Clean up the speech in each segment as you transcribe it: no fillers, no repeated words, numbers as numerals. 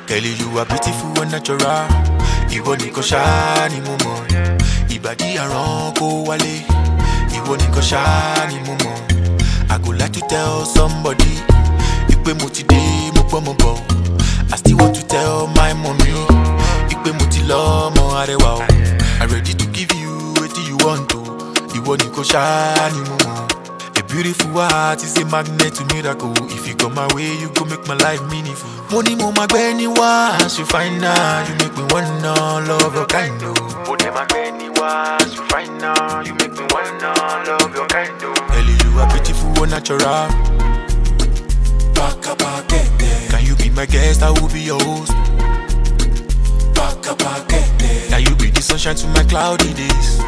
Kelly, you are beautiful and natural. Iwo niko shani mumo. Ibadi aron ko wale. Iwo niko shani mumo. I go like to tell somebody. Ipe moti de mo po mo bo. I still want to tell my mommy. Ipe moti lo mo arewa. I'm ready to give you what you want to. Iwo niko shani mumo. A beautiful heart is a magnet to miracle. If you come my way, you go make my life meaningful. Money mo magbe ni wa, as you find out, you make me wanna love your kind of. Money magbe ni wa, as you find out, you make me wanna love your kind of. Ellie, you are beautiful and natural. Can you be my guest? I will be your host. Can you be the sunshine to my cloudy days?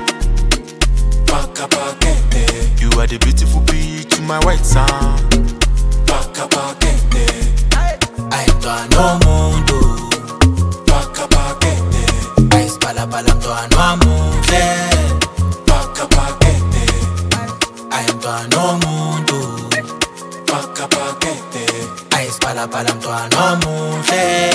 You are the beautiful beach to my white sand. Aitwa no mundo Aispala pala mtoa no mundo Aitwa no mundo Aispala pala mtoa no mundo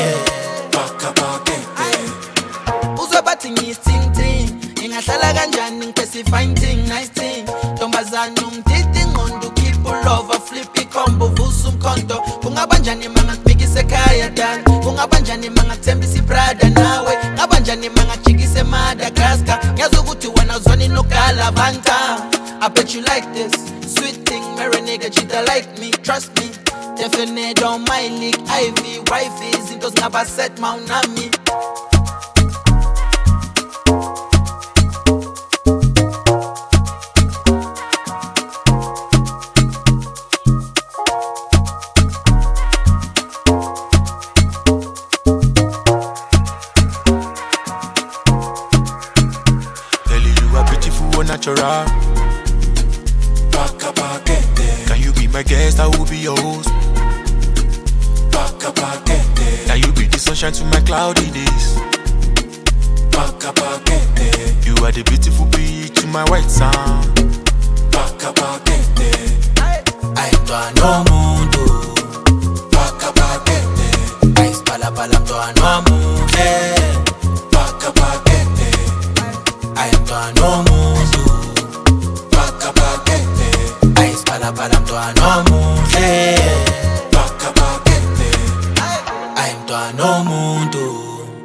Uzwe batingi ting ting Ingahlala kanjani ngipesi fine ting nice ting Tombazana umtiti ngondu keep over flippy combo vusu mkonto Kungabanjani manga kupikise kaya dan Kungabanjani manga tembisi Prada nawe Ngabanjani manga chikise Madagascar Nyazo kuti wana zwani nukala vanta I bet you like this sweet thing Marry nigga cheater like me trust me Definitely don't mind leak Ivy wifey Zintos ngaba set maunami Natural. Can you be my guest? I will be your host. Can you be the sunshine to my cloudy days? You are the beautiful beach to my white sand. Aitwa no mundo Aispala pala mtoa no mundo Aitwa no mundo Aispala pala mtoa no mundo Aitwa no mundo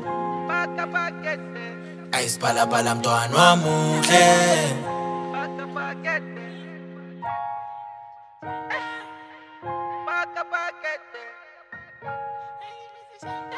Aispala pala mtoa no mundo